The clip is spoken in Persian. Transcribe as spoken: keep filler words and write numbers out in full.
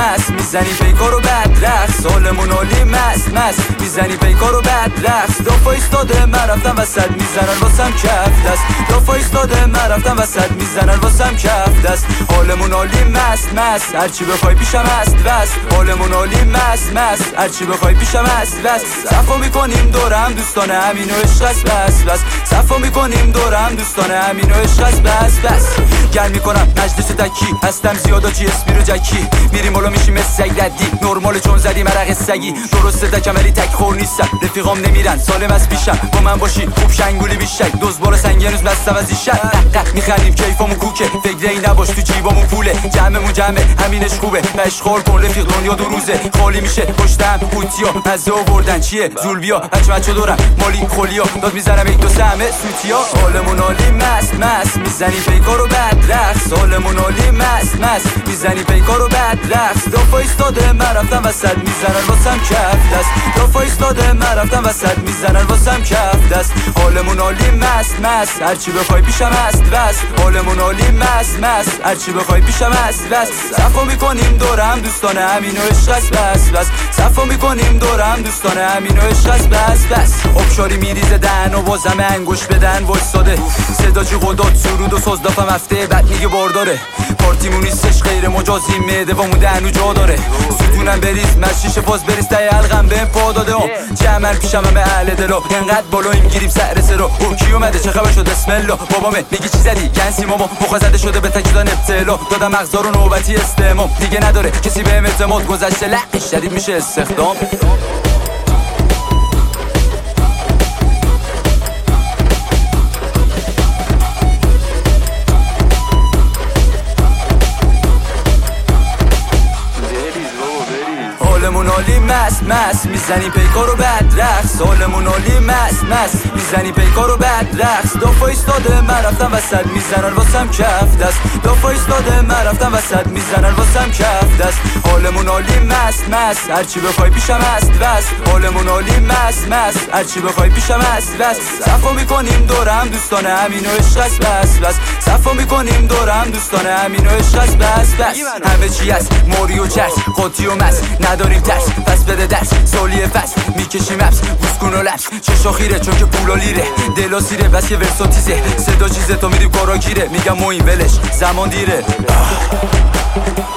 مست میزنی پیکا رو بد رقص حالمون عالی مست مست میزنی پیکا رو بد رقص دافا ایستاده من رفتم وسط میزنن واسم کف دست دافا ایستاده من رفتم وسط میزنن واسم کف دست حالمون عالی مست مست هرچی بخوای پیشم هست بس حالمون عالی مست مست هرچی بخوای پیشم هست بس صفا میکنیم دورم دوستان همین و عشق است بس بس صفا میکنیم دورم دوستان همین و عشق است بس بس گل میکنم مجلس تکی هستم زیادا جی اس بی رو جکی میریم بالا میشیم سگ ردی نرمال چون زدی مرق سگی درسته تکم ولی تک خور نیستم رفیقام نمیرن سالم از پیشم با من باشی خوب شنگولی بیشک دوز بار سنگ روز بستم از ایشک میخندیم کیفمون کوکه فکر ای نباش تو جیبمون پوله جمعمون جمعه همینش خوبه مشغول کن رفیق دنیا دو روزه خالی میشه پشتم قوطیا مزه آوردن چیه زول بیا بچه بچه دورم مالی خولیا داد میزنم یک دو سه همه سوتیا حالمون عالی مست مست میزنی پیکا رو بد رقص حالمون عالی مست مست میزنی پیکا رو بد رقص دافا ایستاده من رفتم وسط میزنن واسم کف دست دافا ایستاده من رفتم وسط میزنن واسم کف دست حالمون عالی مست مست هرچی بخوای پیشم هست بس حالمون عالی مست مست هرچی بخوای پیشم هست بس صفا میکنیم دورم دوستان همین و عشق است بس بس صفا میکنیم دورم دوستان همین و عشق است بس بس ابشاری میریزه دهن و بازم انگوش بدن وایساده صدا جی قدات سرود و ساز دافم هفته بعد میگه بارداره پارتیمون نیستش غیر مجازی میده و مدهنو جا داره ستونم بریز مشیش باز بریز تای حلقم به پا داده ها جمعن پیشم همه اهل دلا انقدر بالایم گیریم سر سرا او کی اومده چه خبر شد اسم الله بابامه میگه چی زدی گنسی ماما مخ زده شده به تکیدان ابتلا دادم مغزا رو نوبتی استمام دیگه نداره کسی بهم اعتماد گذشته لقش شدید میشه استخدام حالمون عالی مست مست میزنی پیکا رو بد رقص حالمون عالی مست مست میزنی پیکا رو بد رقص دافا ایستاده من رفتم وسط میزنن واسم کف دست دافا ایستاده من رفتم وسط میزنن واسم کف دست حالمون عالی مست مست هرچی بخوای پیشم هست بس حالمون عالی مست مست هرچی بخوای پیشم هست بس صفا میکنیم دورم دوستان همین و عشق است بس بس صفا میکنیم دورم دوستان همین و عشق است بس بس همه چی هست موری و چرس قاطی و مس نداریم ترس پس بده درس سالیه فصل میکشیم اپس گوش کن و لبس چشا خیره چون که پولا لیره دلا سیره بس که ورساتیزه صدا چیزه تا میریم کارا گیره میگم ما این ولش زمان دیره